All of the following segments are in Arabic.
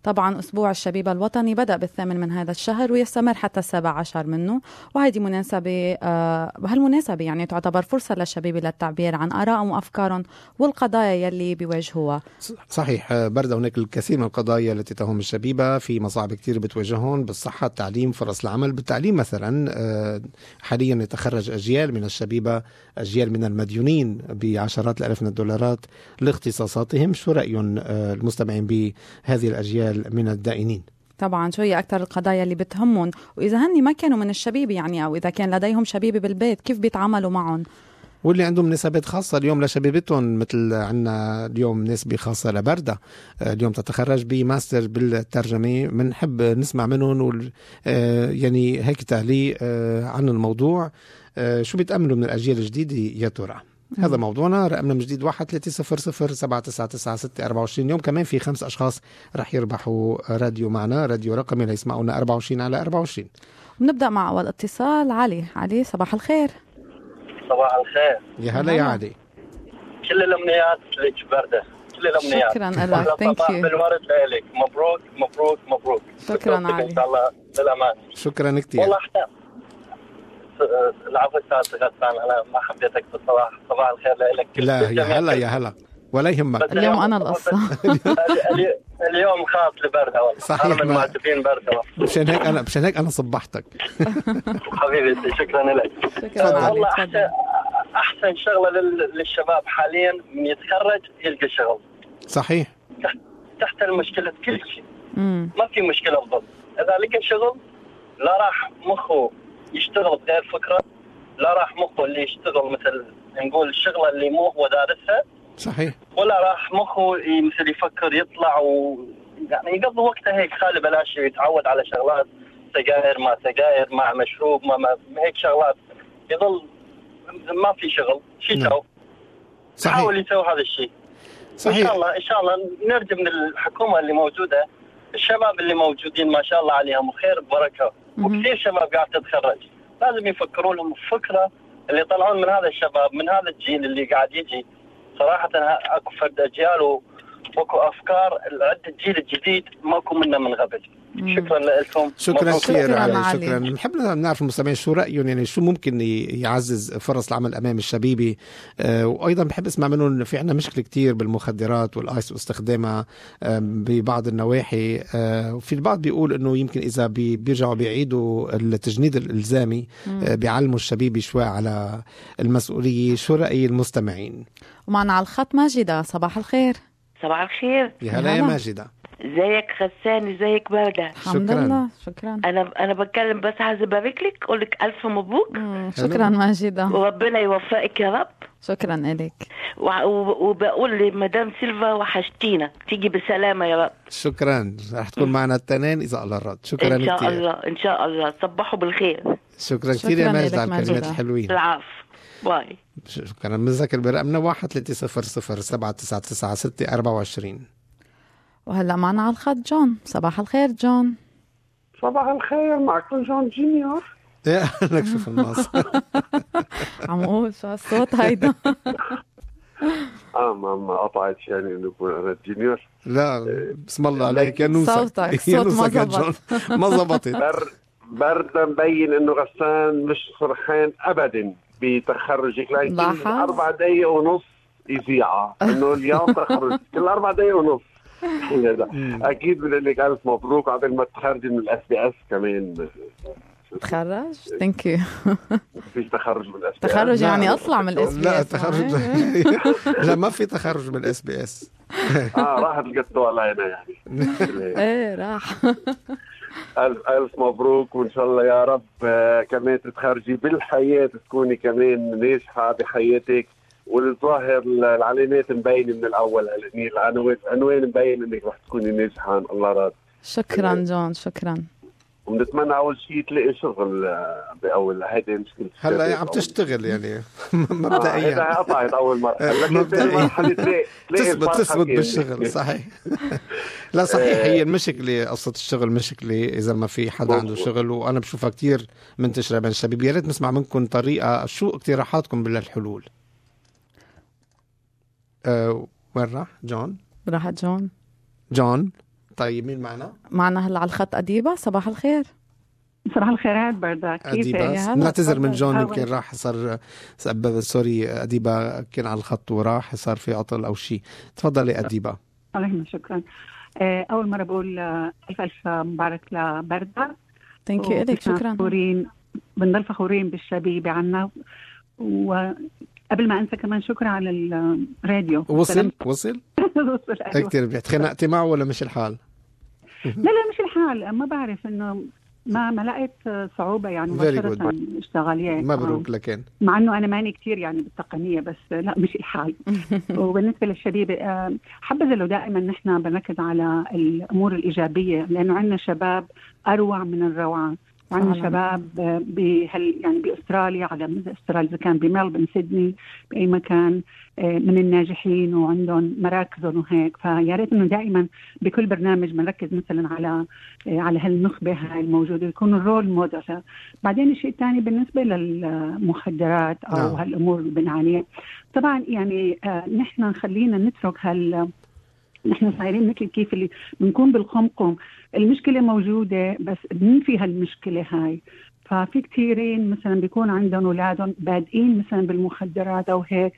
طبعا أسبوع الشبيبة الوطني بدأ بالثامن من هذا الشهر ويستمر حتى 17 منه، وهذه مناسبة بهالمناسبة يعني تعتبر فرصة للشبيبة للتعبير عن آرائهم وأفكارهم والقضايا يلي بيواجهوها. صحيح بردة هناك الكثير من القضايا التي تهم الشبيبة، في مصاعب كتير بتواجههم بالصحة، التعليم، فرص العمل. بالتعليم مثلا حاليا يتخرج أجيال من الشبيبة، أجيال من المديونين بعشرات الآلاف من الدولارات لاختصاصاتهم. شو رأيهم المستمعين بهذه الأجيال من الدائنين؟ طبعا شو هي أكتر القضايا اللي بتهمهم، وإذا هني ما كانوا من الشبيبة يعني، أو إذا كان لديهم شبيبة بالبيت كيف بيتعاملوا معهم، واللي عندهم نسبات خاصة اليوم لشبيبتهم. مثل عنا اليوم نسبة خاصة لبردة اليوم تتخرج بماستر بالترجمة. منحب نسمع منهم يعني هيك تعليق عن الموضوع. شو بيتأملوا من الأجيال الجديدة يا ترى؟ هذا موضوعنا. رقمنا من جديد 1-300-799-24. اليوم كمان في 5 أشخاص رح يربحوا راديو معنا، راديو رقمي ليسمعونا 24/24. بنبدأ مع أول اتصال. علي صباح الخير. صباح الخير. يا هلا يا علي. كل الأمنيات لك بردة، كل الأمنيات. شكرا لك. صباح بالورد لك. مبروك مبروك مبروك. شكرا علي. إن شاء الله للأمان. شكرا كتير. والله العفو أستاذ غسان، أنا ما حبيتك بالصباح. صباح الخير لك. لا يا هلا ولا يهمك. اليوم أنا القصة. اليوم خاص لبردة والله. صحيح. أنا من معجبين بردة. مشان هيك أنا صبحتك. حبيبي شكرا لك. والله أحسن شغلة للشباب حاليا من يتخرج يلقى شغل. صحيح. تحت المشكلة كل شيء. ما في مشكلة بالضبط. إذا لقى شغل لا راح مخه يشتغل بغير فكرة، لا راح مخه اللي يشتغل مثل نقول الشغلة اللي مو هو دارسها. صحيح. ولا راح مخه مثل يفكر يطلع يعني يقضي وقته هيك خالي بلاش، يتعود على شغلات سجاير ما سجاير مع مشروب ما هيك شغلات، يظل ما في شغل. شو يسوي؟ يحاول يسوي هذا الشيء. صحيح. إن شاء الله نرجو من الحكومة اللي موجودة، الشباب اللي موجودين ما شاء الله عليهم وخير ببركة، وكثير شباب قاعد تتخرج، لازم يفكروا لهم فكرة اللي يطلعون من هذا الشباب، من هذا الجيل اللي قاعد يجي. صراحة اكو فرد اجيال واكو افكار عند الجيل الجديد ماكو منه من قبل. شكرا لكم. شكرا كثير علي. شكرا. نحب نعرف المستمعين شو رأيهم، يعني شو ممكن يعزز فرص العمل امام الشبيبة. وايضا بحب اسمع منهم. في عنا مشكلة كتير بالمخدرات والايس واستخدامها ببعض النواحي. وفي البعض بيقول انه يمكن اذا بيرجعوا بيعيدوا التجنيد الالزامي بيعلموا الشبيبة شوي على المسؤولية. شو رأي المستمعين؟ ومعنا على الخط ماجدة. صباح الخير. صباح الخير. يا هلا يا ماجدة. ازيك غسان؟ ازيك بردة؟ الحمد لله. شكرا. انا بتكلم بس عايز ابارك لك، اقول لك الف مبروك. شكرا ماجدة، وربنا يوفقك يا رب. شكرا لك. وبقول لمدام سيلفا وحشتينا، تيجي بسلامة يا رب. شكرا. رح تكون معنا التنين إذا الله رد. شكرا إن شاء كتير. الله إن شاء الله. صبحوا بالخير. شكرا كثير يا ماجدة على الكلمات الحلوين. العفو. باي. شكرا. بنذكر برقمنا 1-300-799-624. وهلا معنا على الخط جون. صباح الخير جون. صباح الخير، معكم جون جونيور. يا لك شوف الناس. عم اقول شو الصوت هيدا. ما قطعت يعني انه يكون انا جونيور. لا بسم الله عليك يا نوسة. صوتك صوت ما زبطت. برد مبين انه غسان مش فرحان ابدا بتخرجك، لكن 4 دقايق ونص يذيعها انه اليوم تخرج كل 4 دقايق ونص. اكيد بدي لك الف مبروك قبل ما تخرجي من SBS كمان. تخرج؟ ثانك يو. فيش تخرج من SBS. تخرج يعني اطلع من SBS. لا تخرج. لا ما في تخرج من SBS. راحت القطوة علينا يعني. ايه راح. ألف مبروك، وإن شاء الله يا رب كمان تتخرجي بالحياة، تكوني كمان ناجحة بحياتك، والظاهر العلامات مبينة من الأول، العنوان مبين إنك رح تكوني ناجحة إن الله راد. شكرا جون. شكرا. ونتمنى أول شيء تلاقي شغل بأول. هيدا مشكلة. هلا عم تشتغل يعني مبدئيا. هيدا قطعت أول مرة. مبدئيا تثبت بالشغل. صحيح. لا صحيح. هي المشكلة قصة الشغل مشكلة إذا ما في حدا عنده شغل، وأنا بشوفها كتير منتشرة بين الشباب. يا ريت نسمع منكم طريقة، شو اقتراحاتكم للحلول. وين راح جون؟ راح جون. طيب مين معنا؟ معنا هلا على الخط أديبة. صباح الخير. صباح الخيرات بردا، كيفك؟ نعتذر من جون، يمكن راح صار سوري أديبة كان على الخط وراح صار في عطل أو شيء. تفضلي أديبة. اللهم شكرا. أول مرة بقول ألف مبارك لبردا. ثانك يو إلك. شكرا. بنضل فخورين بالشبيبة عنا. وقبل ما أنسى كمان شكرا على الراديو. وصل كتير بيتخنقتي معه ولا مش الحال؟ لا مش الحال، ما بعرف إنه ما لقيت صعوبة يعني مباشرة اشتغل يعني. مبروك لكن مع انه انا ماني كتير يعني بالتقنية، بس لا مش الحال. وبالنسبة للشبيبة حبذا لو دائما نحن بنركز على الامور الايجابية، لانه عندنا شباب اروع من الروعة، وعندنا شباب يعني باستراليا، على مدى استراليا اذا كان بملبن، سيدني، باي مكان من الناجحين وعندهم مراكزهم وهيك. فيا ريت انه دائما بكل برنامج بنركز مثلا على هالنخبه هاي الموجوده، يكونوا الرول موديل. بعدين الشيء الثاني بالنسبه للمخدرات او هالامور اللي بنعانيها، طبعا يعني نحن خلينا نترك نحن صايرين مثل كيف اللي بنكون بالقمقم، المشكله موجوده بس بننفي هالمشكله هاي. ففي كثيرين مثلا بيكون عندهم اولادهم بادئين مثلا بالمخدرات او هيك،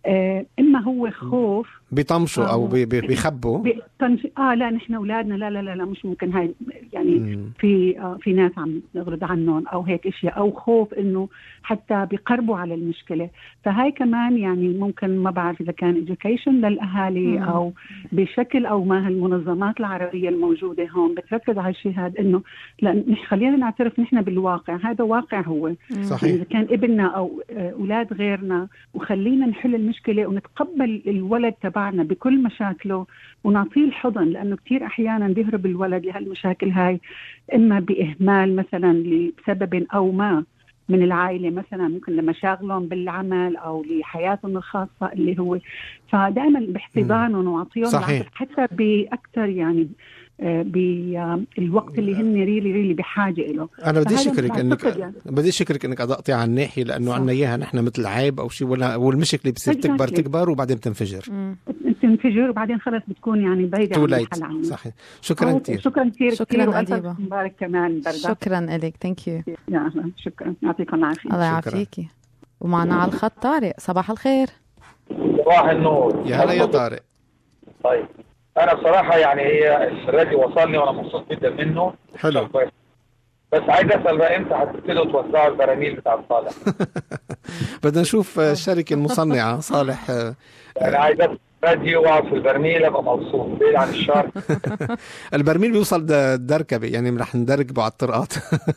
اما هو خوف بيطمشوا او بيخبوا لا نحن اولادنا لا مش ممكن هاي يعني في ناس عم نغرض عنهم او هيك اشياء، او خوف انه حتى بيقربوا على المشكله. فهاي كمان يعني ممكن ما بعرف اذا كان education للاهالي او بشكل او ما هالمنظمات العربيه الموجوده هون بتركز على الشيء هذا، انه لا خلينا نعترف نحن بالواقع، هذا واقع هو صحيح. اذا كان ابننا او اولاد غيرنا، وخلينا نحل المشكله ونتقبل الولد تبعنا بكل مشاكله ونعطيه الحضن، لانه كثير احيانا بيهرب الولد لهالمشاكل هاي اما باهمال مثلا لسبب او ما من العائله، مثلا ممكن لمشاغلهم بالعمل او لحياتهم الخاصه اللي هو. فدائما باحتضانهم وعطيهم حتى باكثر يعني بالوقت اللي هن ريلي بحاجه له. انا بدي اشكرك انك اضأتي على الناحيه، لانه عنا اياها نحن مثل عيب او شيء، والمشكله بتصير تكبر وبعدين بتنفجر وبعدين خلص بتكون يعني بعيده عن الحل عنه. صحيح. شكرا كثير. شكرا أديبة. مبارك كمان بردا. شكرا لك. ثانك يو. شكرا، يعطيكم العافيه. الله يعافيكي. ومعنا على الخط طارق. صباح الخير. صباح النور. يا هلا يا طارق. طيب انا بصراحه يعني هي الراديو وصلني وانا مبسوط جدا منه. حلو. بس عايز اسال بقى امتى هتبتدوا توزعوا البراميل بتاع صالح؟ بدنا نشوف الشركه المصنعه صالح. انا عايز راديو واقعد في البرميل ابقى مبسوط بعيد عن الشر. البرميل بيوصل دركبه، يعني رح ندركبه على الطرقات.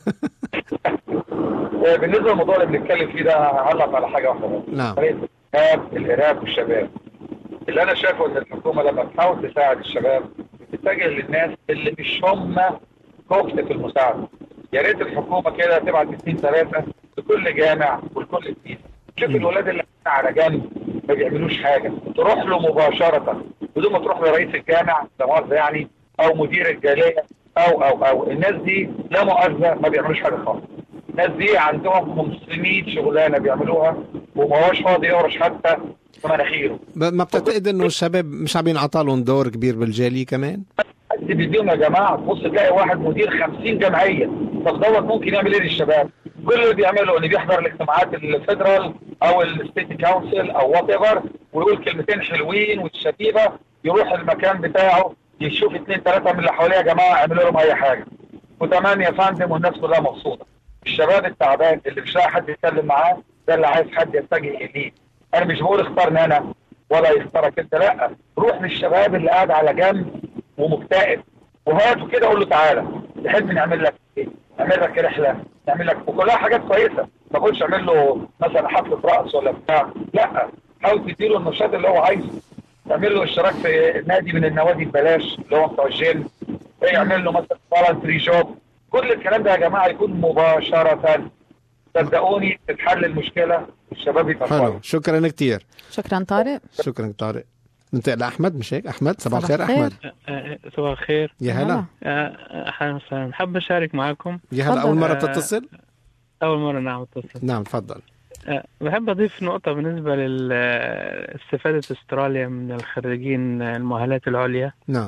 بالنسبه للموضوع اللي بنتكلم فيه ده هعلق على حاجه واحده بس. نعم. الارهاب والشباب. اللي انا شايفه ان الحكومه لما تحاول تساعد الشباب بتتجه للناس اللي مش هم كفء في المساعده. يا ريت الحكومه كده تبعت 2-3 لكل جامع ولكل كنيسه، شوف الولاد اللي على جنب ما بيعملوش حاجه، تروح له مباشره بدون ما تروح لرئيس الجامع يعني او مدير الجاليه او الناس دي لا مؤاخذه ما بيعملوش حاجه خالص. الناس دي عندهم 500 شغلانه بيعملوها وما هوش فاضي يورش حتى في مناخيره. ما بتعتقد انه الشباب مش عم ينعطى لهم دور كبير بالجاليه كمان؟ حد بيديهم يا جماعه، تبص تلاقي واحد مدير 50 جمعيه، طب دوت ممكن يعمل ايه للشباب؟ كل اللي بيعمله انه بيحضر الاجتماعات الفيدرال او الستيت كونسل او وات ايفر ويقول كلمتين حلوين والشبيبه، يروح المكان بتاعه يشوف 2-3 من اللي حواليه، يا جماعه اعملوا لهم اي حاجه وتمام يا فندم والناس كلها مبسوطه. الشباب التعبان اللي مش لاقي حد يتكلم معاه ده اللي عايز حد يتجه اليه. انا مش بقول اختارني انا ولا يختارك انت، لا، روح للشباب اللي قاعد على جنب ومكتئب وهاته كده قول له تعالى تحب نعمل لك ايه؟ نعمل لك رحله، نعمل لك، وكلها حاجات كويسه. ما تقولش اعمل له مثلا حفله رقص ولا بتاع، لا، حاول تديله النشاط اللي هو عايزه. تعمل له اشتراك في نادي من النوادي ببلاش اللي هو بتوع الجيم، يعمل له مثلا فالنتري جوب. كل الكلام ده يا جماعه يكون مباشره، صدقوني تتحل المشكله والشباب يبقى حلو. شكرا كتير. شكرا طارق. شكرا طارق. ننتقل لأحمد، مش هيك؟ أحمد صباح الخير. أحمد صباح الخير. يا هلا. حابب أشارك معكم. يا هلا. أول مرة تتصل؟ أول مرة. نعم اتصل. نعم تفضل. بحب أضيف نقطة بالنسبة لاستفادة استراليا من الخريجين المؤهلات العليا. نعم.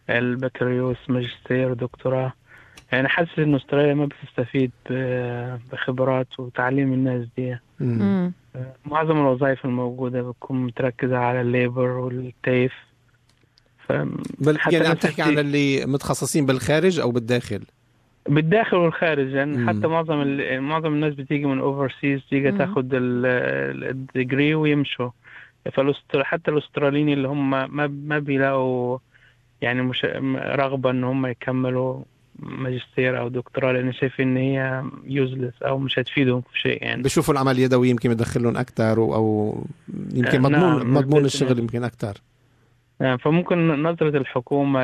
البكالوريوس، ماجستير، دكتوراه. يعني حاسس إنه أستراليا ما بتستفيد بخبرات وتعليم الناس دي. معظم الوظائف الموجودة بتكون متركزة على الليبر والتيف. يعني عم تحكي عن اللي متخصصين بالخارج أو بالداخل؟ بالداخل والخارج، يعني حتى معظم الناس بتيجي من اوفرسيز، تيجي تاخد الديجري ويمشوا. حتى الاستراليين اللي هم ما بيلاقوا يعني مش رغبة ان هم يكملوا ماجستير او دكتوراه، لان شايفين ان هي يوزلس او مش هتفيدهم في شيء. يعني بيشوفوا العمل اليدوي يمكن يدخلهم اكثر او يمكن مضمون الشغل يمكن اكثر. فممكن نظرة الحكومة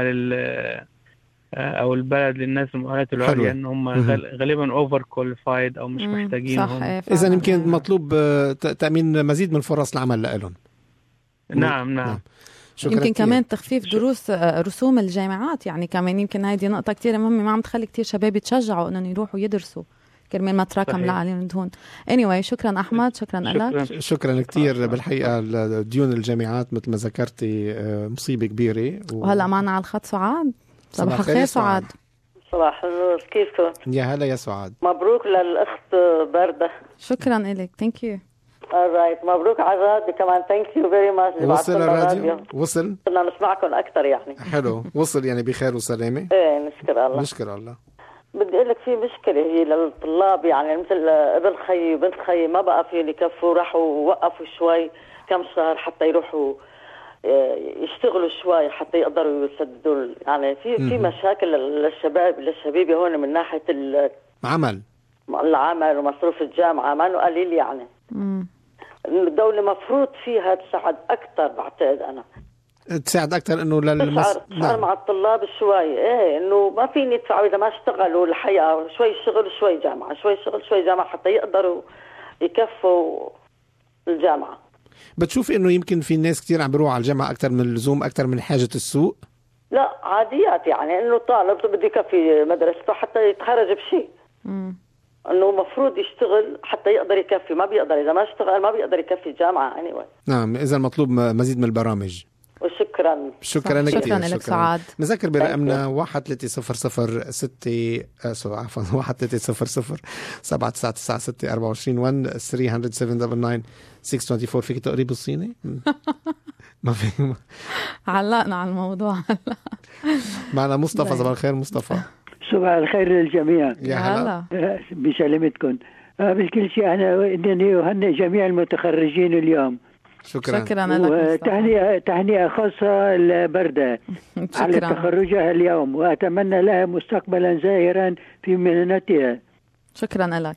او البلد للناس المؤهلات العليا ان هم غالبا اوفر كواليفايد او مش محتاجينهم. اذا يمكن مطلوب تامين مزيد من فرص العمل لهم. نعم. يمكن كمان تخفيف دروس رسوم الجامعات، يعني كمان يمكن هذه نقطة كتير مهمة، ما عم تخلي كتير شباب يتشجعوا انهم يروحوا يدرسوا كرمال ما تراكم عليهم دهون. anyway شكرا أحمد، شكرا لك. شكرا كتير. بالحقيقة ديون الجامعات مثل ما ذكرتي مصيبة كبيرة وهلأ معنا على الخط سعاد. صباح الخير سعاد. صباح النور، كيفكم؟ يا هلا يا سعاد. مبروك للأخت بردة. شكرا لك. ثانك يو. alright. مبروك على الراديو كمان. ثانك يو فيري ماتش. وصل الراديو؟ وصل؟ كنا نسمعكم أكثر يعني. حلو. وصل يعني بخير وسلامة؟ ايه نشكر الله. نشكر الله. بدي أقول لك في مشكلة هي للطلاب، يعني مثل ابن خي وبنت خي ما بقى فيهم يكفوا، راحوا وقفوا شوي كم شهر حتى يروحوا يشتغلوا شوي حتى يقدروا يسددوا. يعني في مشاكل للشباب هون من ناحية العمل ومصروف الجامعة ما انه قليل يعني. الدولة مفروض فيها تساعد أكتر، بعتقد أنا تساعد أكتر إنه تسعر مع الطلاب شوي. إيه إنه ما فيني يدفعوا إذا ما اشتغلوا الحقيقة، شوي شغل شوي جامعة، شوي شغل شوي جامعة حتى يقدروا يكفوا الجامعة. بتشوف إنه يمكن في ناس كتير عم بيروحوا على الجامعة أكتر من اللزوم، أكتر من حاجة السوق؟ لا عاديات، يعني إنه طالب بده يكفي مدرسته حتى يتخرج بشيء. انه مفروض يشتغل حتى يقدر يكفي، ما بيقدر اذا ما اشتغل ما بيقدر يكفي الجامعة anyway. نعم، اذا مطلوب مزيد من البرامج. وشكرا كثير. لك سعاد. نذكر برقمنا 1300 1-300-799-624. فيك تقريب الصيني؟ ما في. علقنا على الموضوع. معنا مصطفى. صباح الخير مصطفى. صباح الخير للجميع. يا هلا. بسلامتكم. بكل شيء أنا إنني أهنئ جميع المتخرجين اليوم. شكرا لك. وتهنئة خاصة لبردة على تخرجها اليوم، وأتمنى لها مستقبلا زاهرا في مهنتها. شكرا لك.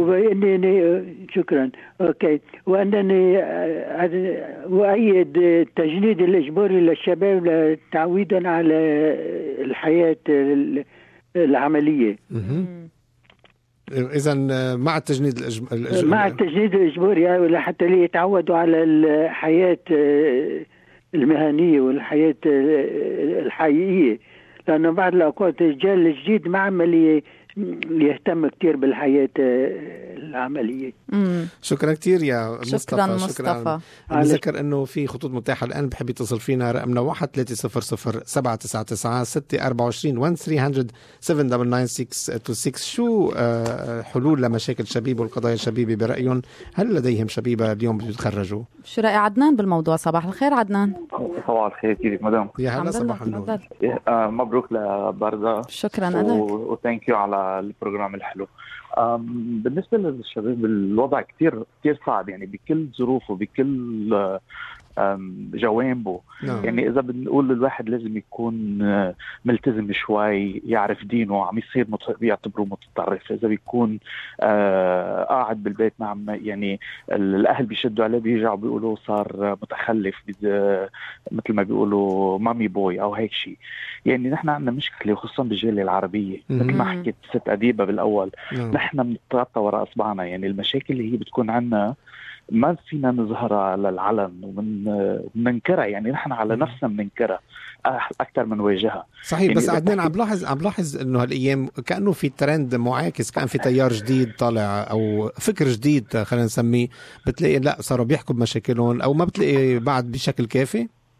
شكرا. أوكي. وأنني أؤيد التجنيد الإجباري للشباب تعويدا على الحياة العملية. إذا مع التجنيد مع التجنيد الإجباري لحتى ليتعودوا على الحياة المهنية والحياة الحقيقية، لأنه بعد الأوقات الجيل الجديد ما عمل يهتم كتير بالحياة العملية. شكرا كتير يا مصطفى. شكرا. نذكر انه في خطوط متاحة الآن، بحب يتصل فينا رقمنا 1-300-799-624. شو حلول لمشاكل شبيب والقضايا الشبيبة برأيهم؟ هل لديهم شبيبة اليوم بيتخرجوا؟ شو رأي عدنان بالموضوع؟ صباح الخير عدنان. صباح الخير كيفك مدام؟ يا هلا صباح النور. مبروك لبردة. شكرا لك. وثانك يو على البروجرام الحلو. بالنسبة للشباب الوضع كتير صعب، يعني بكل ظروفه بكل جوانبه. يعني إذا بنقول الواحد لازم يكون ملتزم شوي، يعرف دينه، عم يصير بيعتبره متطرف. إذا بيكون قاعد بالبيت مع يعني الأهل بيشدوا عليه بيرجعوا بيقولوا صار متخلف، مثل ما بيقولوا مامي بوي أو هيك شيء. يعني نحن عندنا مشكلة خصوصا بالجالية العربية، مثل ما حكيت ست أديبة بالأول. نحن بنتغطى وراء أصبعنا، يعني المشاكل اللي هي بتكون عندنا ما فينا نظهرها على العلن ومننكرها، يعني نحن على نفسنا مننكرها أكثر من واجهها. صحيح. يعني بس عدنان عم لاحظ إنه هالأيام كأنه في ترند معاكس، كان في تيار جديد طالع أو فكر جديد خلينا نسميه، بتلاقي لا صاروا بيحكوا بمشاكلهم أو ما بتلاقي بعد بشكل كافي.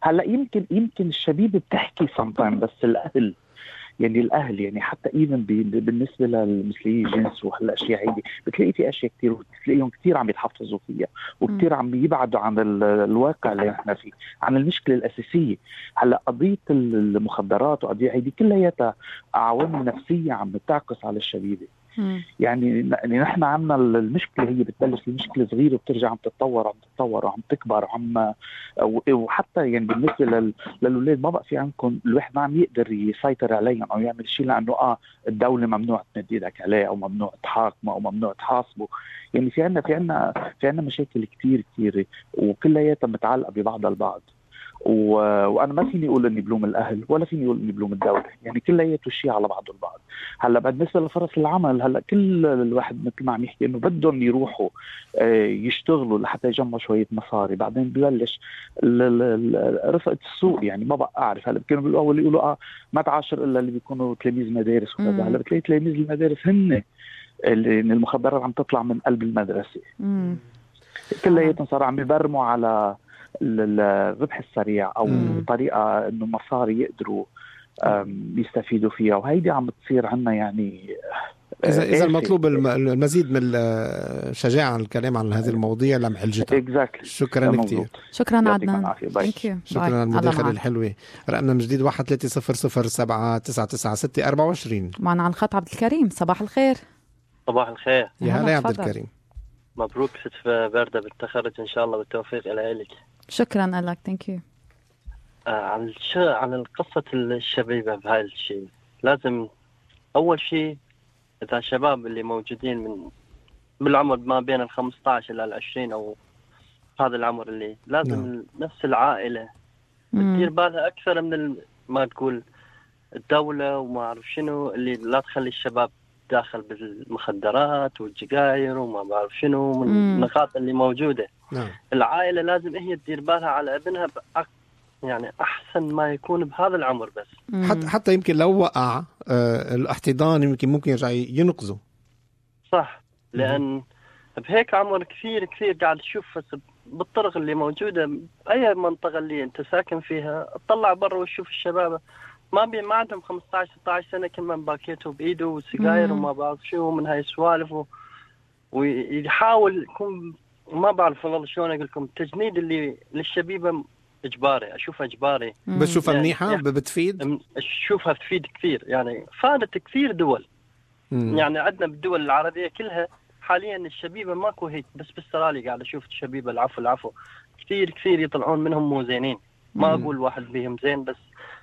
هلا يمكن الشبيبه بتحكي sometimes، بس الاهل يعني حتى ايفن بالنسبه للمثليين الجنس وهالاشياء هيدي بتلاقي في اشياء كثير، وبتلاقيهم كثير عم يتحفظوا فيها وكثير عم يبعدوا عن الواقع اللي احنا فيه، عن المشكله الاساسيه. هلا قضيه المخدرات وقضيه هيدي كلها عوامل نفسيه عم بتعكس على الشبيبه. يعني نحن عندنا المشكله هي بتبلش المشكله صغيره وبترجع عم تتطور وعم تكبر وحتى يعني بالنسبه للاولاد ما بقى في عندكم الواحد ما عم يقدر يسيطر عليهم او يعمل شيء، لانه الدوله ممنوع تمد ايدك عليه او ممنوع تحاكمه او ممنوع تحاسبه. يعني في عندنا مشاكل كثير كثيره وكلها متعلقه ببعضها البعض. وانا ما فيني اقول اني بلوم الاهل ولا فيني اقول اني بلوم الدوله، يعني كلياته شيء على بعضه البعض. هلا بالنسبه لفرص العمل، هلا كل الواحد مثل ما عم يحكي انه بدهم يروحوا يشتغلوا لحتى يجمعوا شويه مصاري، بعدين ببلش رفقه السوق. يعني ما بقى اعرف، هلا كانوا بالاول يقولوا ما تعاشر الا اللي بيكونوا تلاميذ مدارس وكذا، هلا بتلاقي تلاميذ المدارس هن اللي المخدرات عم تطلع من قلب المدرسه. كلياتهم صاروا عم يبرموا على الربح السريع او طريقه انه مصاري يقدروا يستفيدوا فيها، وهيدي عم تصير عنا. يعني اذا المطلوب المزيد من الشجاعه عن الكلام عن هذه المواضيع لمعالجتها. شكرا كثير. شكرا عدنان. شكرا على المداخله الحلوه. رقمنا من جديد 1-300-799-624. معنا على الخط عبد الكريم. صباح الخير. صباح الخير. يا هلا يا عبد الكريم. مبروك ستة باردة بالتخرج إن شاء الله بالتوفيق إليك. شكرا لك. ثانك يو. عن قصة الشبيبة بهاي الشيء، لازم أول شيء إذا الشباب اللي موجودين من بالعمر ما بين 15 إلى 20 أو هذا العمر اللي لازم نفس العائلة تدير بالها أكثر من ما تقول الدولة وما أعرف شنو، اللي لا تخلي الشباب داخل بالمخدرات والجزائر وما بعرف شنو من النقاط اللي موجودة. العائلة لازم هي تدير بالها على ابنها يعني أحسن ما يكون بهذا العمر. بس حتى يمكن لو وقع الاحتضان ممكن يرجع ينقذه. صح. لأن بهيك عمر كثير قاعد تشوف بالطرق اللي موجودة أي منطقة اللي أنت ساكن فيها، اطلع برا وشوف الشباب ما عندهم 15-16 سنة كل من باكيته بإيده وسجاير وما بعرف شو من هاي السوالف ويحاول يكون ما بعرف والله شلون أقول لكم التجنيد اللي للشبيبة إجباري. أشوفها إجباري. بتشوفها منيحة بتفيد؟ أشوفها تفيد كثير، يعني فادت كثير دول. يعني عندنا بالدول العربية كلها حاليا الشبيبة ماكو هيك، بس بالسرالي قاعد أشوف الشبيبة العفو كثير يطلعون منهم مو زينين. ما أقول واحد بيهم زين، بس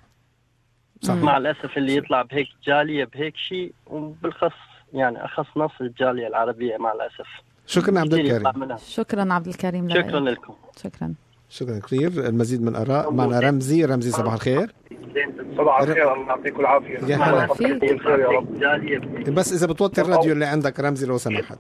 صح. مع الأسف اللي يطلع بهيك جالية بهيك شيء، وبالخص يعني أخص نص الجالية العربية مع الأسف. شكرا عبد الكريم. شكرا عبد الكريم. شكرا لكم. شكرا كثير. المزيد من آراء معنا رمزي. صباح الخير. صباح الخير. الله يعطيكم العافية. يا هلا فيك. بس إذا بتوطي الراديو اللي عندك رمزي لو سمحت.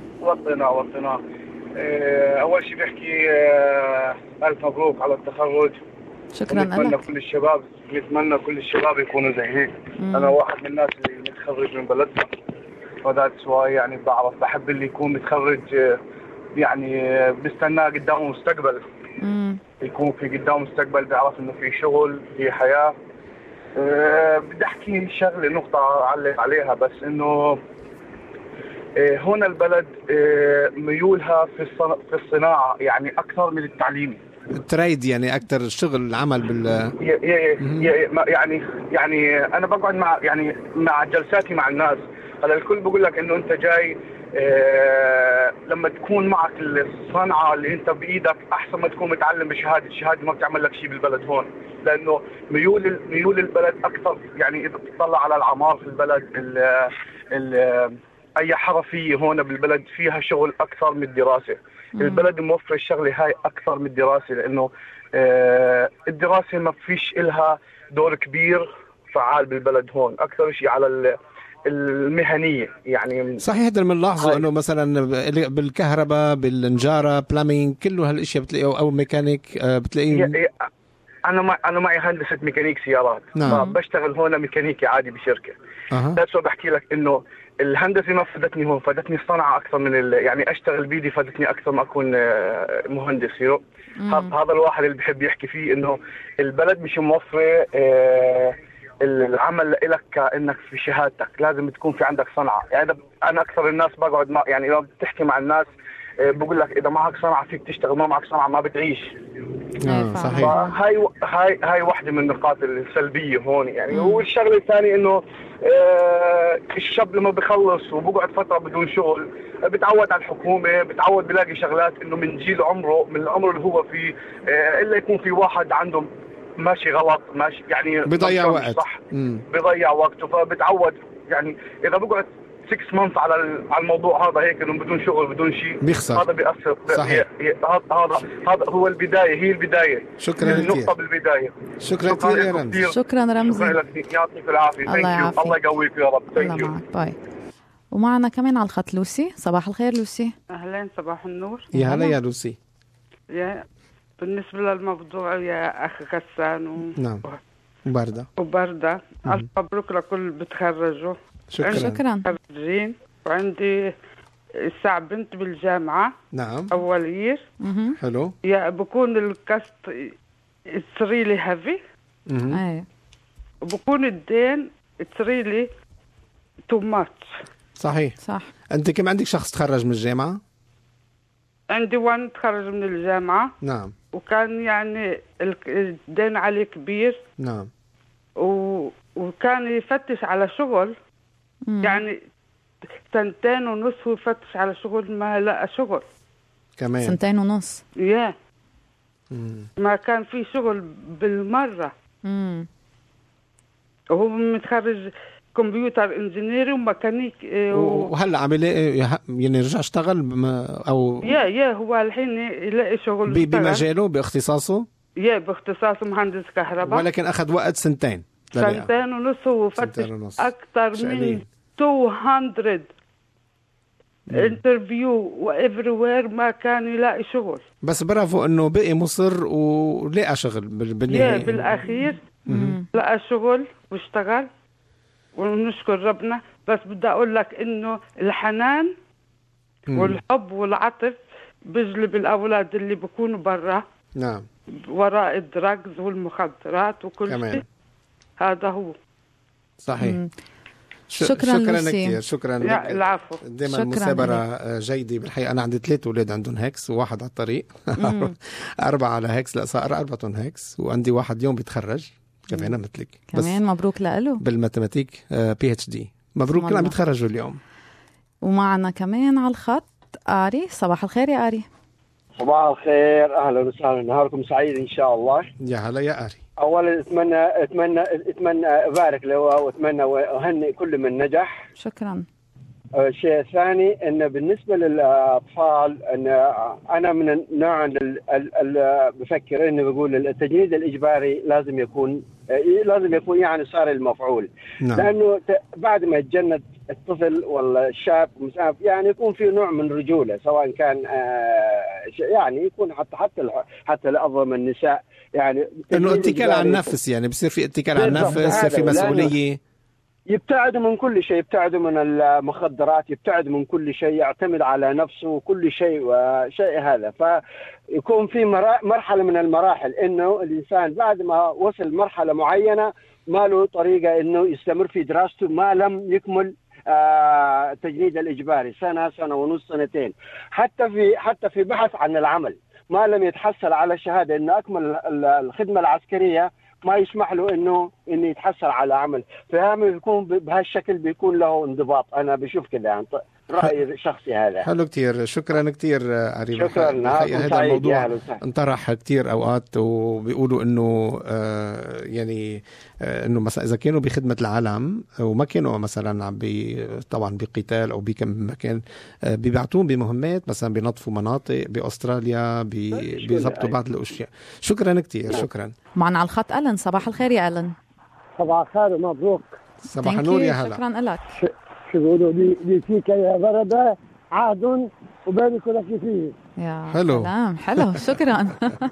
وطنا. أول شيء بحكي ألف مبروك على التخرج. شكرا لك. نتمنى كل الشباب يكونوا زي هيك. أنا واحد من الناس اللي متخرج من بلدنا، فذات سواء يعني بحب اللي يكون متخرج يعني بستناه قدامه مستقبل. يكون في قدامه مستقبل، بيعرف إنه في شغل في حياة. بدي أحكي شغلة نقطة أعلق عليها، بس إنه هنا البلد ميولها في الصناعة يعني أكثر من التعليم. التريد يعني أكثر الشغل العمل بال يعني أنا بقعد مع جلساتي مع الناس. هذا الكل بقول لك إنه أنت جاي لما تكون معك الصنعة اللي أنت بإيدك أحسن ما تكون متعلم بشهادة. الشهادة ما بتعمل لك شيء بالبلد هون، لأنه ميول البلد أكثر. يعني إذا بتطلع على العمار في البلد أي حرفية هون بالبلد فيها شغل أكثر من الدراسة. البلد موفر الشغلة هاي أكثر من الدراسة، لأنه الدراسة ما فيش إلها دور كبير فعال بالبلد هون. أكثر شيء على المهنية يعني. صحيح. هذا بنلاحظه انه مثلا بالكهرباء بالنجارة بلامينج كله هالاشياء بتلاقيه، او ميكانيك بتلاقيه. انا معي هندسة ميكانيك سيارات. بشتغل هون ميكانيكي عادي بشركة. بس بحكي لك انه الهندسة ما فادتني هون، فادتني الصنعة أكثر من يعني أشتغل بيدي فادتني أكثر ما أكون مهندس. هذا الواحد اللي بحب يحكي فيه إنه البلد مش موفرة العمل لك كأنك في شهادتك، لازم تكون في عندك صنعة. يعني أنا أكثر الناس بقعد يعني لما بتحكي مع الناس بقول لك إذا معك صنعة فيك تشتغل، ما معك صنعة ما بتعيش. صحيح. هاي واحدة من النقاط السلبية هون يعني. والشغلة الثانية إنه الشاب لما بيخلص وبقعد فترة بدون شغل بتعود على الحكومة، بتعود بلاقي شغلات إنه من جيل عمره، من العمر اللي هو فيه، إلا يكون في واحد عنده ماشي غلط، ماشي يعني بيضيع وقت، صح بيضيع وقته. فبتعود يعني إذا بقعد 6 months على الموضوع هذا هيك انه بدون شغل بدون شيء بيخسر. هذا بيأثر. صحيح. هذا هو البداية، هي البداية. شكرا كثير. النقطة بالبداية. شكرا كثير يا رمزي. شكرا رمزي. شكرا لك، يعطيك العافية. الله يقويك يا رب. الله معك. باي. ومعنا كمان على الخط لوسي. صباح الخير لوسي. أهلين، صباح النور. يا هلا يا لوسي. بالنسبة للموضوع يا أخي غسان نعم وبردة ألف مبروك لكل بتخرجوا. شكرا. خريجين. وعندي الساعة بنت بالجامعة. نعم. أول يير. حلو. بكون الكاست تسريلي هافي. وبكون الدين تسريلي تو ماتش. صحيح. صح. أنت كم عندك شخص تخرج من الجامعة؟ عندي وان تخرج من الجامعة. نعم. وكان يعني الدين عليه كبير. نعم. وكان يفتش على شغل. يعني 2.5 سنين يفتش على شغل، ما لقى شغل كمان. 2.5 سنين. ما كان في شغل بالمرة. وهو متخرج كمبيوتر انجينيري وميكانيك. وهلا عامل يعني رجع اشتغل او هو الحين يلاقي شغل بمجاله باختصاصه. باختصاصه مهندس كهرباء، ولكن اخذ وقت 2 ونص وفتش اكثر من 200 انترفيو وإفريوير، ما كان يلاقي شغل. بس برافو انه بقي مصر ولقى شغل بالنهاية. بالاخير لقى شغل واشتغل ونشكر ربنا. بس بدي اقول لك انه الحنان والحب والعطف بيجلب الاولاد اللي بيكونوا برا. نعم. وراء الدراجز والمخدرات وكل شيء. هذا هو صحيح. شكرا كثير. شكرا. العفو. دائما المثابرة جيدة. بالحقيقة أنا عندي 3 أولاد عندهم هيكس، وواحد على الطريق 4 على هيكس، لا صار 4 هيكس، وعندي واحد يوم بيتخرج كمان مثلك. كمان مبروك له بالماتيماتيك PhD. مبروك كلهم بيتخرجوا اليوم. ومعنا كمان على الخط آري. صباح الخير يا آري. صباح الخير، أهلا وسهلا، نهاركم سعيد إن شاء الله. يا هلا يا آري. أولا أتمنى أبارك له وأتمنى وأهنئ كل من نجح. شكرا. الشيء الثاني أن بالنسبة للأطفال، أن أنا من النوع بفكر إنه بقول التجنيد الإجباري لازم يكون يعني صار المفعول. نعم. لأنه بعد ما يتجند الطفل ولا الشاب يعني يكون في نوع من رجولة، سواء كان يعني يكون حتى لأظلم النساء، يعني إنه اتكال على النفس، يعني بصير في اتكال على النفس، في مسؤولية. يبتعدوا من كل شيء، يبتعدوا من المخدرات، يبتعدوا من كل شيء، يعتمد على نفسه وكل شيء وشيء هذا. فيكون في مرحلة من المراحل إنه الإنسان بعد ما وصل مرحلة معينة ما له طريقة إنه يستمر في دراسته ما لم يكمل التجنيد الإجباري 1 سنة ونص 2 سنين. حتى في بحث عن العمل ما لم يتحصل على شهادة إنه أكمل الخدمة العسكرية، ما يسمح له إنه يتحصل على عمل. فهم يكون بهالشكل بيكون له انضباط. أنا بشوف كده يعني رأيي شخصي هذا. حلو كتير. شكرا كتير عريب. شكرا. هذا الموضوع انطرح كتير أوقات، وبيقولوا إنه يعني إنه مثلا إذا كانوا بخدمة العالم وما كانوا مثلا طبعا بقتال أو بكم مكان، بيبعتون بمهمات مثلا بينظفوا مناطق بأستراليا، بيضبطوا بعض الأشياء. شكرا كتير. شكرا. معنا على الخط ألن. صباح الخير يا ألن. صباح الخير ومبروك. صباح النور يا هلا. شكرا لك. شو بيقولوا لي فيك يا بردة عهد وبارك لك فيه. يا حلو. سلام. حلو. شكرا.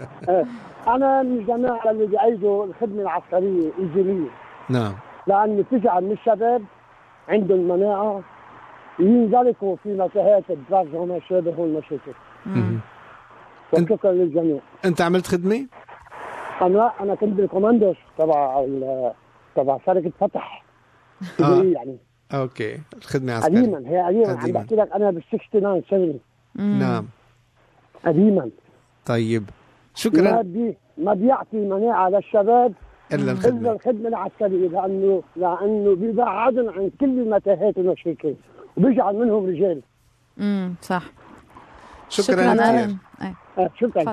أنا من الجماعة اللي بيعيدوا الخدمة العسكرية إيجابية. نعم. لأن 9 من الشباب عندهم مناعة ينزلقوا في متاهات الدراجز وما شابه المشاكل. وشكرا للجميع. انت عملت خدمه؟ انا كنت بالكوماندوس تبع شركه فتح. يعني اوكي، الخدمه عسكريه قديما، هي قديما. عم بحكي لك انا بال69 70. نعم قديما. طيب شكرا. ما بيعطي مناعه للشباب الا الخدمه العسكريه، لانه بيبعدهم عن كل المتاهات والمشاكل وبيجعل منهم رجال. صح. شكرا كثير. شكرا.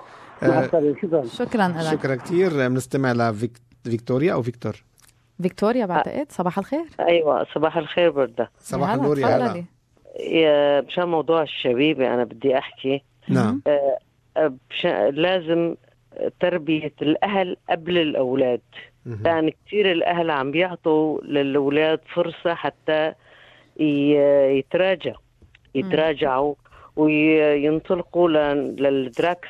شكرا لك. شكرا كثير. بنستمع لفيكتوريا او فيكتور. فيكتوريا بعتقد. صباح الخير. ايوه صباح الخير برده. صباح النور يا هلا. مشان موضوع الشبيبه انا بدي احكي. نعم. لازم تربيه الاهل قبل الاولاد، لان كثير الاهل عم بيعطوا للاولاد فرصه حتى يتراجعوا وينطلقوا للدراكس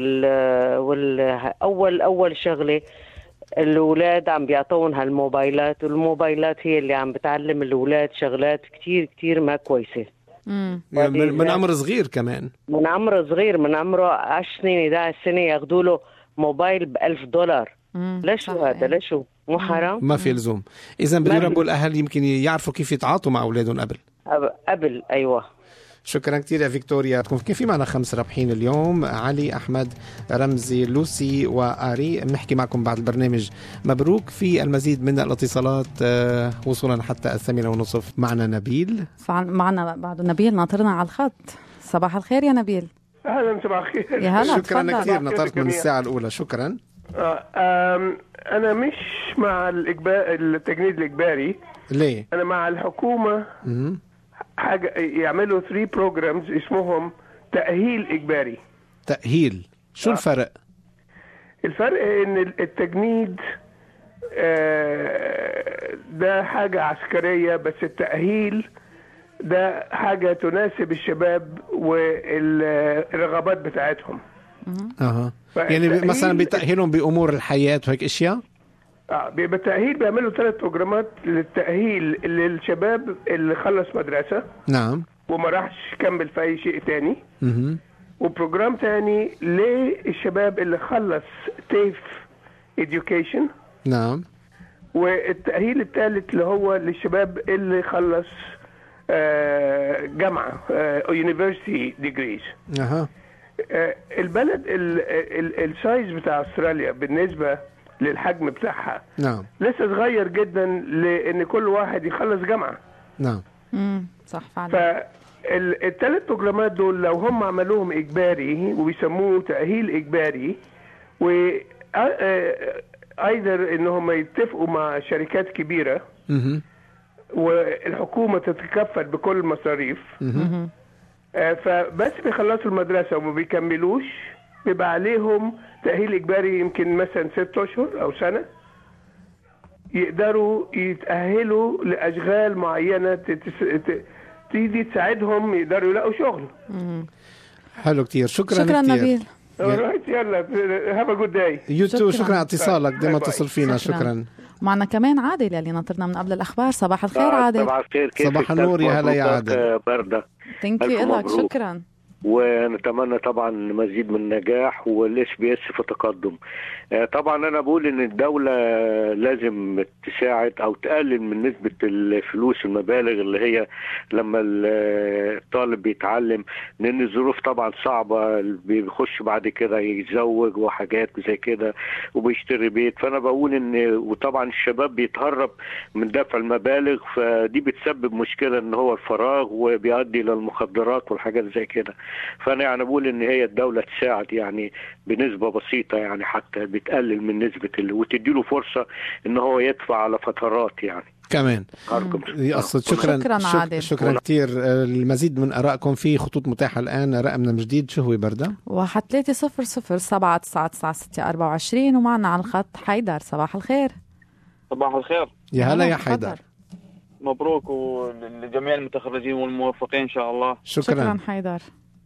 اول شغله الاولاد عم بيعطون هالموبايلات، والموبايلات هي اللي عم بتعلم الاولاد شغلات كتير كتير ما كويسه. من عمر صغير كمان، من عمر صغير، من عمره 10 سنين 11 سنه ياخذوا له موبايل ب$1000. ليش هذا؟ ليش مو حرام؟ ما في لزوم. اذا بده يربوا الاهل يمكن يعرفوا كيف يتعاطوا مع اولادهم قبل. ايوه. شكرا كثير يا فيكتوريا. كيف في معنا 5 رابحين اليوم، علي، أحمد، رمزي، لوسي وآري. بنحكي معكم بعد البرنامج. مبروك. في المزيد من الاتصالات وصولا حتى 8:30. معنا نبيل. معنا بعد نبيل ناطرنا على الخط. صباح الخير يا نبيل. أهلا صباح الخير. يا هلا. شكرا كثير، نطرت من الساعة الأولى. شكرا. أنا مش مع التجنيد الإجباري. ليه؟ أنا مع الحكومة حاجة يعملوا 3 programs اسمهم تأهيل إجباري. تأهيل شو الفرق؟ الفرق إن التجنيد ده حاجة عسكرية، بس التأهيل ده حاجة تناسب الشباب والرغبات بتاعتهم. يعني مثلا بيتأهلهم بأمور الحياة وهيك أشياء؟ بالتأهيل بيعملوا 3 بروجرامات للتأهيل للشباب اللي خلص مدرسة. نعم. وما راحش كمل في أي شيء تاني. وبروجرام تاني للشباب اللي خلص تيف education. نعم. والتأهيل الثالث اللي هو للشباب اللي خلص جامعة university degrees. البلد السايز بتاع استراليا بالنسبة للحجم بتاعها نعم لسه صغير جدا لان كل واحد يخلص جامعة. نعم. صح فعلا. فالثلاث بروجرامات دول لو هم عملوهم اجباري وبيسموه تأهيل اجباري، و ايضا انهم يتفقوا مع شركات كبيرة والحكومة تتكفل بكل المصاريف، فبس بيخلصوا المدرسة وما بيكملوش بيبقى عليهم تأهيل إجباري يمكن مثلا 6 أشهر أو سنة، يقدروا يتأهلوا لأشغال معينة تيجي تساعدهم يقدروا يلاقوا شغل. حلو كتير. شكرا نبيل. يلا have a good day. شكرا على اتصالك، دايما اتصل فينا. شكرا. معنا كمان عادل اللي ناطرنا من قبل الأخبار. صباح الخير عادل. صباح الخير. كيف صباح النور يا هلا يا عادل. بردة. تنكي لك. شكرا. ونتمنى طبعا مزيد من النجاح والاس بي اس في تقدم. طبعا انا بقول ان الدولة لازم تساعد او تقلل من نسبة الفلوس المبالغ اللي هي لما الطالب بيتعلم، لان الظروف طبعا صعبة، بيخش بعد كده يتزوج وحاجات زي كده وبيشتري بيت. فانا بقول ان وطبعا الشباب بيتهرب من دفع المبالغ، فدي بتسبب مشكلة ان هو الفراغ وبيؤدي للمخدرات والحاجات زي كده. فأنا يعني بقول إن هي الدولة تساعد يعني بنسبة بسيطة، يعني حتى بتقلل من نسبة وتديله فرصة إن هو يدفع على فترات يعني كمان. شكرا كتير. المزيد من آرائكم في خطوط متاحة الآن. رقمنا من جديد شو هو بردة؟ 1-300-799-24 ومعنا على الخط حيدر. صباح الخير. صباح الخير. يا هلا يا حيدر. مبروك ولجميع المتخرجين والموفقين إن شاء الله. شكرا حيدر.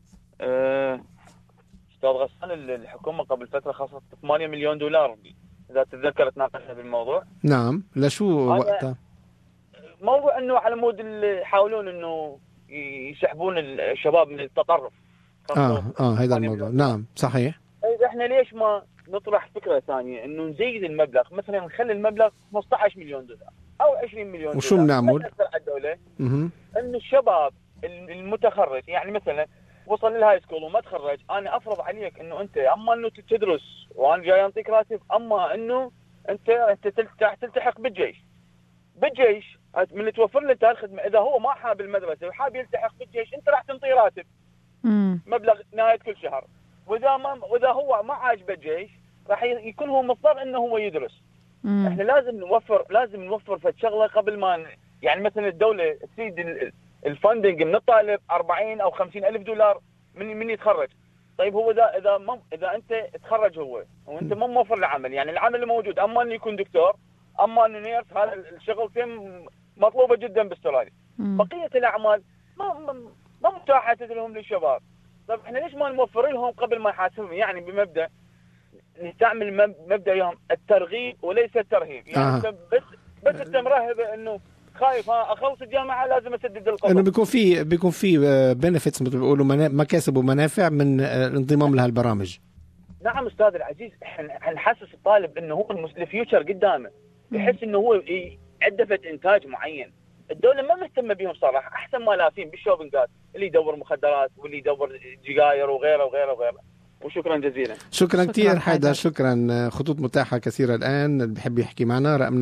أستاذ غسان، الحكومة قبل فترة خصصت $8 مليون إذا تتذكر تناقشنا بالموضوع. نعم. لشو وقتها؟ موضوع انه على مود اللي يحاولون انه يسحبون الشباب من التطرف. هذا الموضوع. نعم صحيح. احنا ليش ما نطرح فكره ثانيه انه نزيد المبلغ، مثلا نخلي المبلغ 15 مليون دولار او 20 مليون دولار. وشو بنعمل؟ الدوله انه الشباب المتخرج، يعني مثلا وصل للهاي سكول وما تخرج، انا افرض عليك انه انت اما انه تدرس وانا جاي انطيك راتب، اما انه انت تلتحق بالجيش من اللي توفر له تاريخ خدمه. اذا هو ما حاب المدرسه وحاب يلتحق بالجيش، انت راح تنطيه راتب مبلغ نهايه كل شهر. واذا هو ما عاجبه الجيش راح يكون هو مضطر انه هو يدرس. احنا لازم نوفر فد شغله قبل ما يعني مثلا الدوله تزيد الفندنج من الطالب 40 او 50 الف دولار من يتخرج. طيب هو اذا انت تخرج هو وانت ما موفر له عمل، يعني العمل اللي موجود اما انه يكون دكتور اما انه نيرس، هذا الشغلتين مطلوبه جدا باستراليا. بقيه الاعمال ما متاحه لهم للشباب. طيب احنا ليش ما نوفر لهم قبل ما يحاسبهم؟ يعني بمبدا نستعمل مبدا يوم الترغيب وليس الترهيب. يعني بس انت مرهب انه خايف اخلص الجامعه لازم اسدد القسط، انه بيكون في بنفيتس مثل بيقولوا مكاسب ومنافع من الانضمام لهالبرامج. نعم استاذ العزيز، احنا نحسس الطالب انه هو الفيوتشر قدامه، يحس انه هو عدفت انتاج معين. الدوله ما مهتمه بهم صراحه، احسن ما لافين بالشوبنجات، اللي يدور مخدرات واللي يدور سجاير وغيره وغيره وغيره. وشكرا جزيلا. شكرا كثير حيدر. شكرا. خطوط متاحه كثيره الان، اللي بحب يحكي معنا رقمنا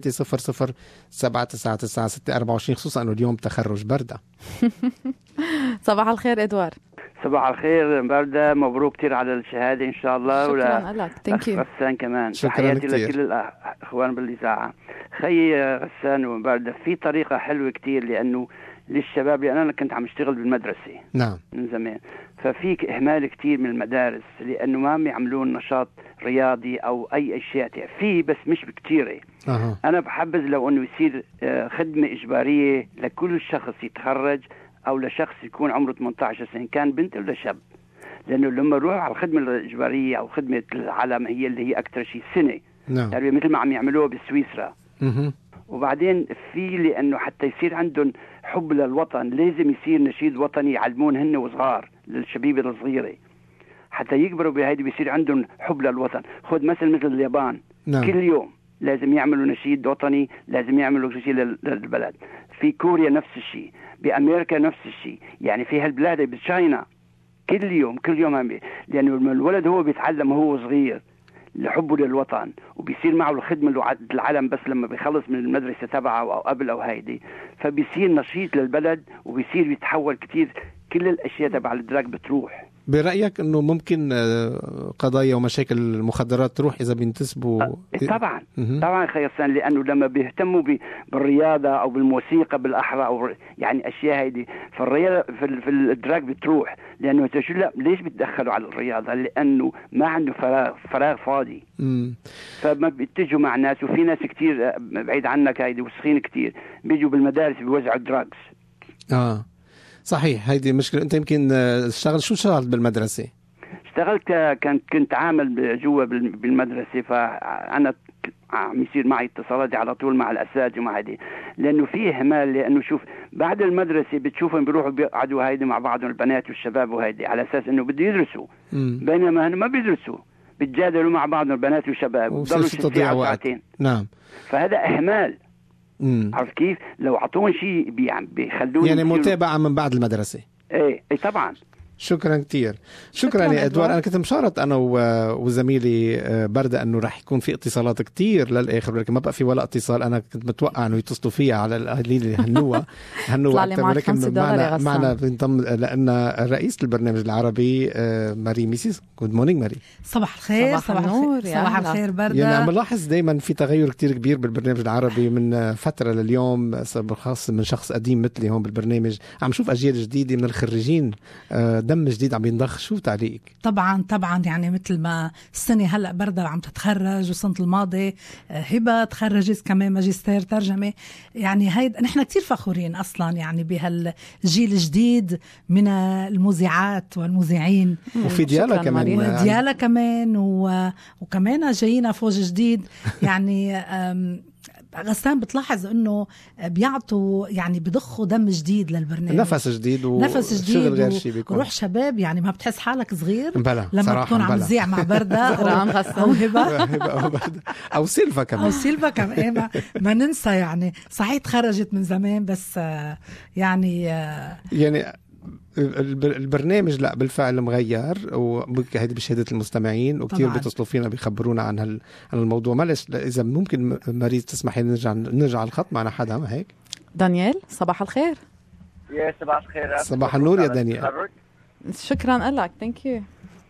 1-300-799-624، خصوصا انه اليوم تخرج برده. صباح الخير ادوار. صباح الخير بردة، مبروك كتير على الشهادة إن شاء الله. شكرا لك. غسان كمان. تحياتي لكل الأخوان بالإذاعة. خي غسان وبردة، في طريقة حلوة كتير لأنه للشباب، لأن أنا كنت عم اشتغل بالمدرسة نعم من زمان، ففيك إهمال كتير من المدارس لأنه ما عم يعملون نشاط رياضي أو أي أشياء فيه، بس مش بكتيرة. أنا بحبذ لو أنه يصير خدمة إجبارية لكل شخص يتخرج أو لشخص يكون عمره 18 سنة، كان بنت ولا شاب، لأنه لما نروح على الخدمة الإجبارية أو خدمة العلم هي اللي هي أكثر شيء سنة. نعم. يعني مثل ما عم يعملوها بسويسرا. وبعدين في لأنه حتى يصير عندهم حب للوطن لازم يصير نشيد وطني يعلمون هن وصغار للشبيبة الصغيرة حتى يكبروا بهيدي بيصير عندهم حب للوطن. خذ مثل اليابان. نعم. كل يوم لازم يعملوا نشيد وطني، لازم يعملوا شيء للبلد. في كوريا نفس الشيء، بأمريكا نفس الشيء، يعني في هالبلاد بتشاينا كل يوم لأنه الولد هو بيتعلم وهو صغير لحبه للوطن، وبيصير معه الخدمة للعلم بس لما بيخلص من المدرسة تبعه أو قبل أو هيدي، فبيصير نشيط للبلد وبيصير يتحول كتير. كل الأشياء تبع الدراج بتروح. برأيك أنه ممكن قضايا ومشاكل المخدرات تروح إذا بينتسبوا؟ طبعا طبعا خيرسان، لأنه لما بيهتموا بالرياضة أو بالموسيقى بالأحرى أو يعني أشياء هيدي، فالرياضة في الدراج بتروح. لأنه شو لا ليش بيتدخلوا على الرياضة؟ لأنه ما عنده فراغ فاضي. فما بيتجوا مع ناس، وفي ناس كتير بعيد عنك هيدي وسخين كتير بيجوا بالمدارس بيوزعوا دراجز. صحيح، هيدي مشكلة. أنت يمكن شو اشتغلت بالمدرسة؟ اشتغلت كنت عامل جوا بالمدرسة، فأنا عم يصير معي اتصالات على طول مع الأساتذة ومع هيدي، لأنه فيه إهمال. لأنه شوف بعد المدرسة بتشوفهم بيروحوا بيقعدوا هيدي مع بعضهم البنات والشباب وهيدي على أساس إنه بده يدرسوا، بينما هن ما بيدرسوا، بتجادلوا مع بعضهم البنات والشباب وبضلوا تضيع وقت. نعم. فهذا إهمال. عرف كيف؟ لو عطون شيء بيخلون يعني متابعة من بعد المدرسة. ايه طبعا. شكرا كتير. شكرا يا ادوار. انا كنت مشارط انا وزميلي بردة انه راح يكون في اتصالات كتير للاخر، ولكن ما بقى في ولا اتصال. انا كنت متوقع انه يتصلوا فيها على القليل هنوة اكثر، ولكن معنا بنضم لان رئيس البرنامج العربي ماري ميسيس. جود مورنينج ماري. صباح الخير. صباح النور. صباح الخير بردة. يعني عم نلاحظ دائما في تغير كتير كبير بالبرنامج العربي من فترة لليوم، بالخاص من شخص قديم مثلي هون بالبرنامج. عم شوف اجيال جديدة من الخريجين، دم جديد عم ينضخ. شو تعليقك؟ طبعا يعني مثل ما السنة هلأ بردة عم تتخرج، والسنة الماضي هبة تخرجت كمان ماجستير ترجمة. يعني هيدا نحن كتير فخورين أصلا يعني بهالجيل الجديد من المذيعات والمذيعين. وفي ديالا كمان وكمان جايين فوج جديد. يعني غسان بتلاحظ انه بيعطوا يعني بضخوا دم جديد للبرنامج، نفس جديد وشغل غير شيء بيكون روح شباب، يعني ما بتحس حالك صغير لما تكون عم تذيع مع بردة أو هبة أو سيلفا كمان ما ننسى يعني صحيح تخرجت من زمان بس يعني البرنامج لا بالفعل مغير، وهيدي بشهادة المستمعين، وكتير بيتصلوا فينا بيخبرونا عن الموضوع. معلش إذا ممكن مريض تسمحي نرجع على الخط معنا حدا ما هيك؟ دانيال صباح الخير. يا صباح الخير. صباح النور يا دانيال. شكرا لك. ثانك يو.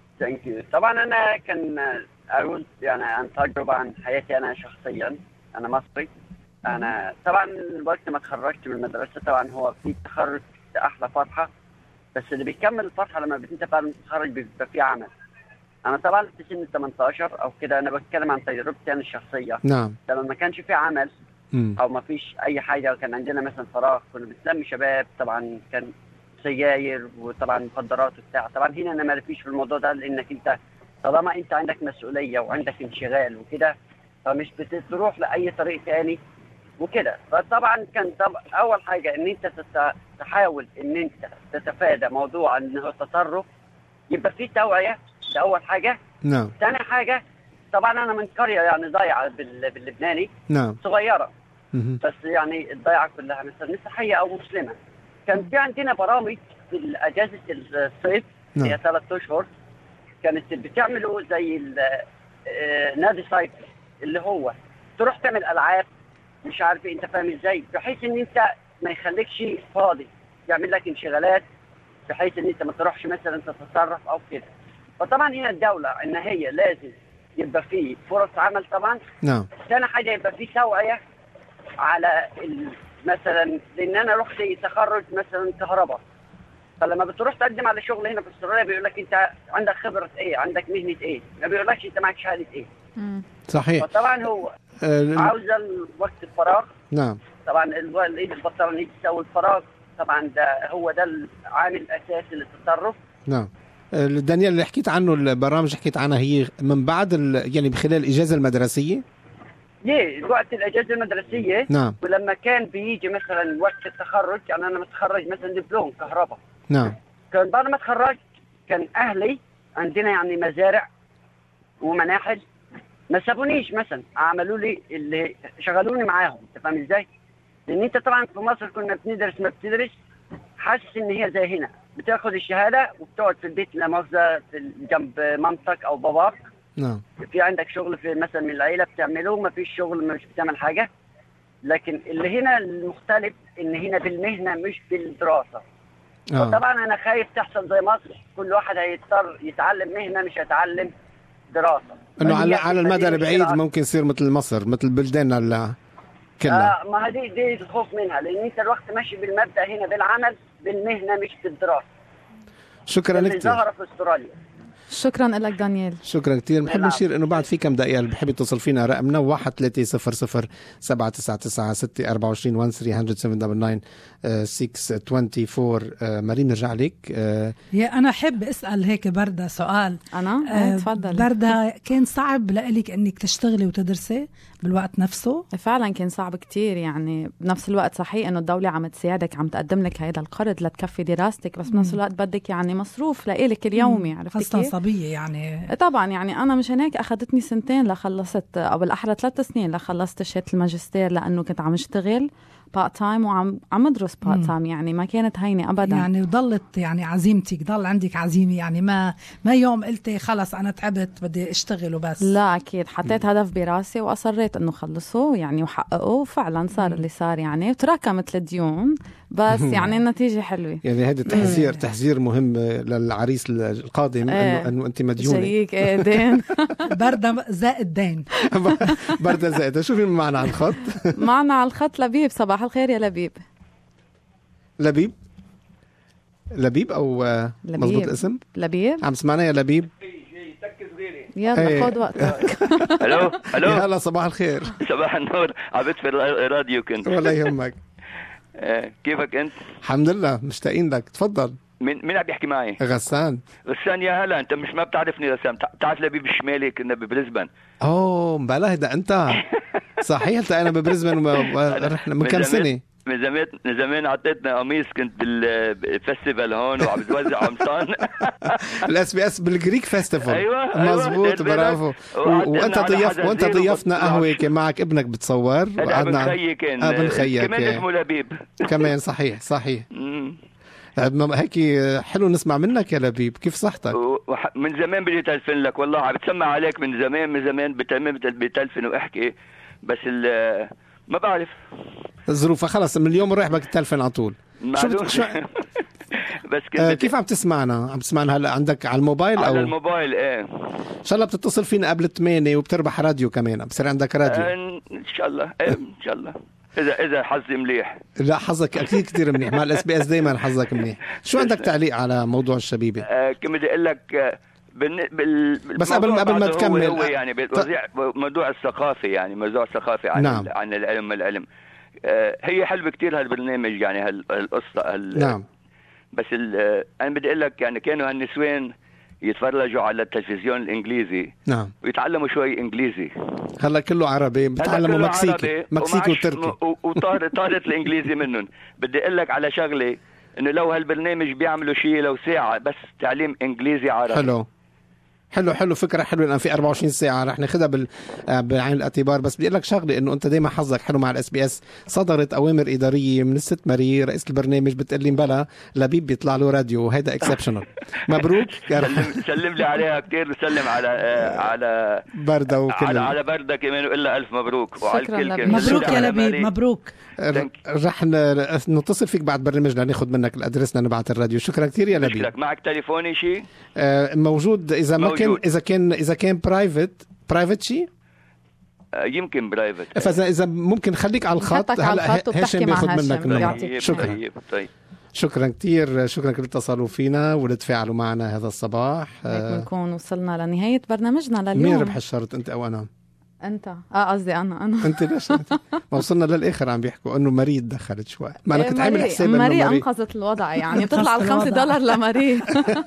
طبعا أنا كان أقول يعني عن تجربة عن حياتي أنا شخصيا. أنا مصري. أنا طبعا وقت ما تخرجت من المدرسة طبعا هو في تخرج أحلى فرحة، بس اللي بيكمل الفرحة لما انت بعد تتخرج بيبقى في عمل. أنا طبعا في سن 18 أو كده، أنا بتكلم عن تجربتي أنا الشخصية. نعم. لما ما كانش في عمل أو ما فيش أي حاجة، وكان عندنا مثلا فراغ، كنا بنسلم شباب، طبعا كان سجاير وطبعا مخدرات وبتاع. طبعا هنا أنا ما فيش في الموضوع ده، لأنك أنت طالما أنت عندك مسؤولية وعندك انشغال وكده، فمش بتروح لأي طريق تاني وكده. فطبعا كان اول حاجه ان انت تحاول ان انت تتفادى موضوع انه التطرف، يبقى في توعيه، ده اول حاجه. نعم. ثاني حاجه طبعا انا من قريه يعني ضايعه باللبناني. نعم. صغيره بس يعني الضيعه كلها مثلا مسيحيه او مسلمه. كان في عندنا برامج في اجازه الصيف هي 3 اشهر، كانت بتعملوا زي نادي سايكل، اللي هو تروح تعمل العاب مش عارف انت فاهم ازاي، بحيث ان انت ما يخليكش فاضي، يعمل لك انشغالات بحيث ان انت ما تروحش مثلا تتصرف او كده. فطبعا هنا الدوله ان هي لازم يبقى فيه فرص عمل طبعا. نعم. ثاني حاجه يبقى فيه توعيه على مثلا، لان انا رحت تخرج مثلا كهرباء، فلما بتروح تقدم على شغل هنا في استراليا بيقول لك انت عندك خبره ايه، عندك مهنه ايه، ما بيقولكش انت معك شهاده ايه. صحيح. فطبعا هو عاوزه الوقت الفراغ. نعم. طبعا الايد البطاله اللي تسوي الفراغ، طبعا ده هو ده العامل الاساسي للتطرف. نعم. دانيال اللي حكيت عنه، البرامج حكيت عنها هي من بعد يعني بخلال الاجازه المدرسيه. وقت الاجازه المدرسيه. نعم. ولما كان بيجي مثلا وقت التخرج، يعني انا متخرج مثلا دبلوم كهرباء. نعم. كان بعد ما اتخرجت كان اهلي عندنا يعني مزارع ومناحل، ما سابونيش مثلا، عملوا لي اللي شغلوني معاهم. انت فاهم ازاي؟ لان انت طبعا في مصر كنا بندرس، ما بتدرس حاسس ان هي زي هنا، بتاخد الشهاده وبتقعد في البيت لا مؤاخذه جنب مامتك او باباك. نعم. في عندك شغل في مثلا من العيله بتعمله، ما فيش شغل مش بتعمل حاجه. لكن اللي هنا المختلف ان هنا بالمهنه مش بالدراسه. فطبعا انا خايف تحصل زي مصر، كل واحد هيضطر يتعلم مهنه مش هيتعلم دراسه، انه على المدى البعيد ممكن يصير مثل مصر، مثل بلداننا كلها. ما هذه دي الخوف منها، لان انت الوقت ماشي بالمبدا هنا بالعمل بالمهنه مش بالدراسه. شكرا كثير. ظهر في استراليا. شكرا لك دانيال. شكرا كثير. بنحب نشير انه بعد في كم دقيقه اللي بحب يتصل فينا رقمنا 1300 799 624 1300 624. مريم نرجع لك. يا انا احب اسال هيك برده سؤال. انا تفضل. برده كان صعب لك انك تشتغلي وتدرسي بالوقت نفسه؟ فعلا كان صعب كتير، يعني بنفس الوقت صحيح انه الدولة عم تساعدك، عم تقدم لك هيدا القرض لتكفي دراستك، بس بنفس الوقت بدك يعني مصروف لإلك اليومي. عرفتي كيف؟ خاصة صبية يعني. طبعا يعني انا مشان هيك اخذتني 2 لخلصت، او بالاحرى 3 سنين لخلصت شهادة الماجستير، لانه كنت عم اشتغل بارت تايم وعم ادرس بارت تايم، يعني ما كانت هينه ابدا. يعني وضلت يعني عزيمتك، ضل عندك عزيمه، يعني ما يوم قلتي خلص انا تعبت بدي اشتغل وبس. لا اكيد حطيت هدف براسي واصريت انه خلصه يعني وحققه، وفعلا صار اللي صار يعني، وتراكمت الديون بس يعني النتيجه حلوه. يعني هذا تحذير مهم للعريس القادم، انه انت مديونه. جايك دين. برده زائد دين. برده زائد. شو في معنا على الخط؟ معنا على الخط لبيب. صباح الخير يا لبيب. لبيب او مضبوط الاسم؟ لبيب عم تسمعنا يا لبيب؟ يلا خذ وقتك. الو هلا صباح الخير. صباح النور. عبت في الراديو كنت. ولا يهمك. كيفك انت؟ الحمد لله مشتاقين لك. تفضل. مين عم يحكي معي؟ غسان يا هلا، انت مش ما بتعرفني غسان، بتعرف لبيب الشمالي، كنا ببريزبن. مبلا هيدا انت صحيح. التقينا ببريزبن رحنا من كم سنه. من زمان عطيتنا قميص، كنت بالفستيفال هون وعم بتوزع قمصان. الاس بي اس بالجريك فيستيفال. ايوه مزبوط، برافو. وانت ضيفنا قهوه كان معك ابنك بتصور، وقعدنا ابن خيي كمان اسمه لبيب. كمان صحيح. هيك حلو نسمع منك يا لبيب، كيف صحتك؟ من زمان بدي تلفن لك والله، عم بتسمع عليك من زمان بتلفن واحكي، بس ما بعرف الظروف. خلص من اليوم رايح بك التلفن على طول. شو بس كيف عم تسمعنا هلا عندك على الموبايل او على الموبايل؟ ان شاء الله بتتصل فينا قبل 8 وبتربح راديو كمان، بصير عندك راديو ان شاء الله. ان شاء الله اذا حظي مليح. لا حظك اكيد كثير منيح، مع الاس بي اس دايما حظك منيح. شو عندك تعليق على موضوع الشبيبه؟ كما بدي اقول لك بس قبل ما تكمل هو يعني موضوع الثقافه، يعني موضوع الثقافي عن نعم. عن العلم. هي حلوه كتير هالبرنامج، يعني هالقصه نعم. بس انا بدي اقول لك يعني كانوا هالنسوان يتفرجوا على التلفزيون الانجليزي، نعم، ويتعلموا شوي انجليزي. هلا كله عربي، بتعلموا مكسيكي وتركي وطارت الانجليزي منهم. بدي اقول لك على شغله، انه لو هالبرنامج بيعملوا شيء لو ساعه بس تعليم انجليزي عربي. حلو فكرة حلوة، لأن في 24 ساعة رح ناخدها بعين الاعتبار. بس بدي أقول لك شغلة، إنه أنت دايما حظك حلو مع الاس بي اس. صدرت أوامر إدارية من الست ماري رئيسة البرنامج بتقول لي بلا لبيب بيطلع له راديو، وهيدا اكسبشنال. مبروك. سلم لي عليها كتير، وسلم على بردة وكل على بردة كمان، وإلا ألف مبروك. وعلى الكل مبروك يا لبيب، مبروك. رح نتصل فيك بعد برنامجنا، ناخد منك الأدرسنا، نبعت الراديو. شكرا كتير يا لبيب. معك تليفوني شيء؟ موجود. إذا ما كان إذا كان برايفت شيء يمكن برايفت. فإذا ممكن خليك على الخط. هلا هاشم بياخد منك النمرة. شكرا. طيب. شكرا كتير، شكرا كل اتصلوا فينا والتفاعلوا معنا هذا الصباح. هيك بنكون وصلنا لنهاية برنامجنا لليوم. مين ربح الشرط، انت او انا؟ انت قصدي انا انت ليش ما وصلنا للاخر عم بيحكوا انه ماري دخلت شوي، ما انا كنت عامل حساب انه ماري انقذت الوضع، يعني بتطلع $5 لماري.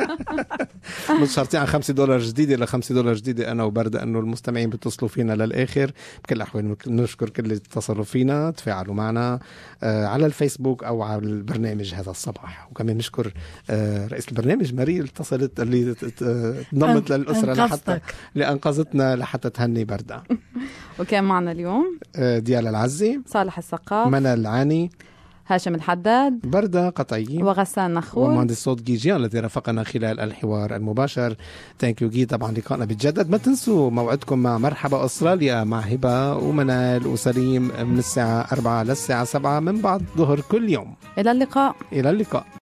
متشرطين على $5 جديده $5 جديده انا وبردة، انه المستمعين بيتصلوا فينا للاخر. بكل الاحوال نشكر كل اللي اتصلوا فينا، تفاعلوا معنا على الفيسبوك او على البرنامج هذا الصباح. وكمان نشكر رئيس البرنامج ماري اللي اتصلت، اللي انضمت للاسره لحتى اللي انقذتنا لحتى تهني بردة. وكان معنا اليوم ديالا العزي، صالح السقاف، منى العاني، هاشم الحداد، بردة قطعي، وغسان نخول، ومهندس الصوت جيجيان الذي رافقنا خلال الحوار المباشر. ثانك يو جي. طبعا لقائنا بيتجدد، ما تنسوا موعدكم مع مرحبا أستراليا مع هبة ومنال وسليم من الساعة 4 للساعة 7 من بعد ظهر كل يوم. إلى اللقاء.